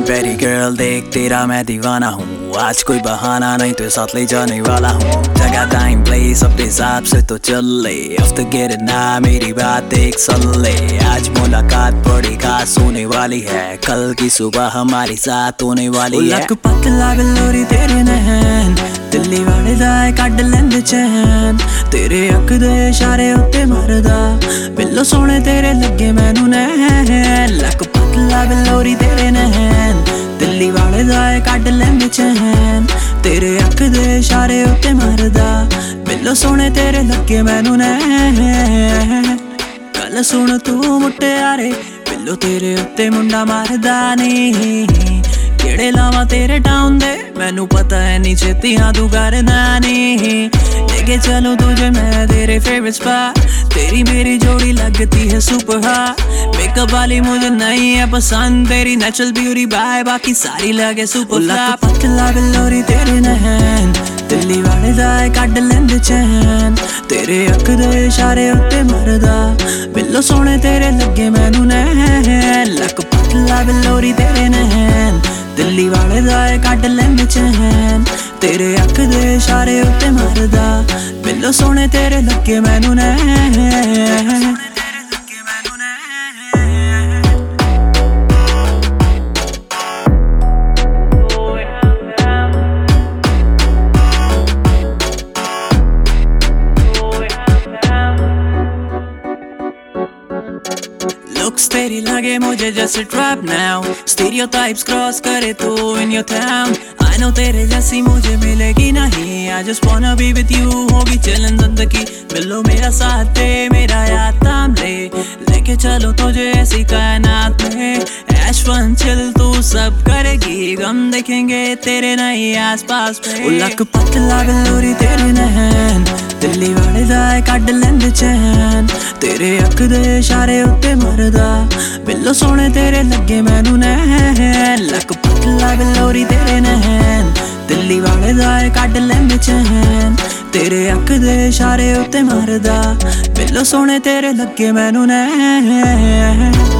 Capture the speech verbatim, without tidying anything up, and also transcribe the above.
प्यारी गर्ल देख तेरा मैं दीवाना हूँ, आज कोई बहाना नहीं तो साथ ले जाने वाला हूँ। जगह टाइम प्लेस अपने हिसाब से तो चल ले, अब तो गेट ना मेरी बात देख सुन ले। आज मुलाकात बड़ी खास होने वाली है, कल की सुबह हमारी साथ होने वाली है। लक पतला बिलोरी तेरे नैन, दिल्ली वाले दाए कड लेंदे चैन, तेरे अख दे इशारे उत्ते मरदा, बिल्लो सोने तेरे लगे मैनू नैन। लक पतला बिलोरी तेरे नैन, दिल्ली वाले दाए कड लेंदे चैन, तेरे अख दे इशारे उत्ते मरदा, बिल्लो सोने तेरे लगे मैनू नैन। गल सुन तू मुटियारे, बिल्लो तेरे उत्ते मुंडा मारदा नहीं, केड़े लावा तेरे टाउन दे मैनू पता है नी छेती हाँ तू करना नहीं। लेके चलो तुझे मैं तेरे फेवरेट स्पॉट, तेरी मेरी जोड़ी लगती है सुपर हॉट। मेकअप वाली मुझे नहीं है पसंद, तेरी नेचुरल ब्यूटी बाय बाकी सारी लगे सुपर फ्लॉप। पतला बिलोरी तेरे नैन, दिल्ली वाले दाए कड लेंदे चैन, तेरे अख दे इशारे उत्ते मरदा, बिल्लो सोने तेरे लगे मैनू नैन। लक पतला बिलोरी तेरे नैन, दिल्ली वाले दाए कड लेंदे चैन, तेरे अख दे इशारे उत्ते मरदा, बिल्लो सोने तेरे लगे मैनू नैन। Looks तेरी लगे मुझे जैसे trap now, stereotypes cross करे तू in your town। I know तेरे जैसी मुझे मिलेगी नहीं, I just wanna be with you, होगी चलन जिंदगी। मिलो मेरा साथ दे, मेरा याद थाम ले, लेके चलो तुझे ऐसी कायनात में। ऐश फन चिल तू सब करेगी, गम देखेंगे तेरे नहीं आस पास में। लक पतला बिलोरी तेरे नैन, दिल्ली वाले दाए कड लेंदे चैन, तेरे अख दे इशारे उत्ते मरदा, बिल्लो सोने तेरे लगे मैनू नैन। लक पतला बिलोरी तेरे नैन, दिल्ली वाले दाए कड लेंदे चैन, तेरे अख दे इशारे उत्ते मरदा, बिल्लो सोने तेरे लगे मैनू नैन।